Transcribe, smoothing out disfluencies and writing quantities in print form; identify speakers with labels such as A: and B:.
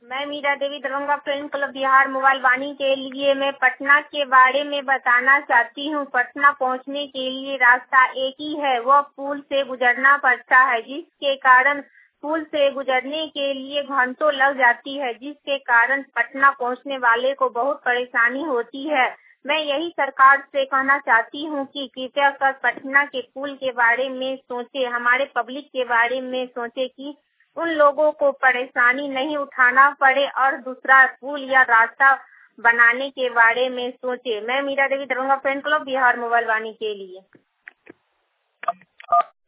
A: मैं Meera Devi Darbhanga friend club Bihar mobile Vaani के लिए मैं पटना के बारे में बताना चाहती हूँ। पटना पहुँचने के लिए रास्ता एक ही है, वह पुल से गुजरना पड़ता है, जिसके कारण पुल से गुजरने के लिए घंटों लग जाती है, जिसके कारण पटना पहुँचने वाले को बहुत परेशानी होती है। मैं यही सरकार से कहना चाहती हूँ कि कृपया कर पटना के पुल के बारे में सोचे, हमारे पब्लिक के बारे में सोचे कि उन लोगों को परेशानी नहीं उठाना पड़े और दूसरा पुल या रास्ता बनाने के बारे में सोचे। मैं Meera Devi Darbhanga friend club Bihar mobile Vaani के लिए।